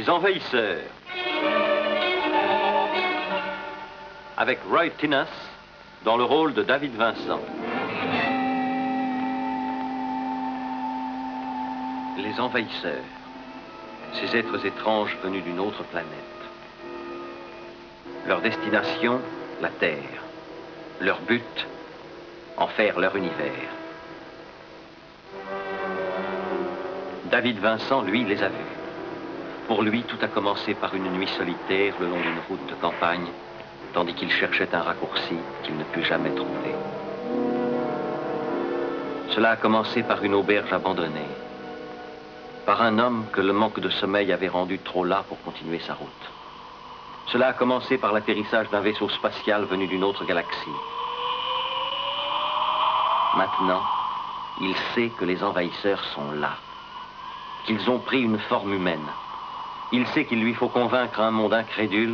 Les Envahisseurs, avec Roy Tinas dans le rôle de David Vincent. Les Envahisseurs, ces êtres étranges venus d'une autre planète. Leur destination, la Terre. Leur but, en faire leur univers. David Vincent, lui, les a vus. Pour lui, tout a commencé par une nuit solitaire le long d'une route de campagne, tandis qu'il cherchait un raccourci qu'il ne put jamais trouver. Cela a commencé par une auberge abandonnée, par un homme que le manque de sommeil avait rendu trop las pour continuer sa route. Cela a commencé par l'atterrissage d'un vaisseau spatial venu d'une autre galaxie. Maintenant, il sait que les envahisseurs sont là, qu'ils ont pris une forme humaine. Il sait qu'il lui faut convaincre un monde incrédule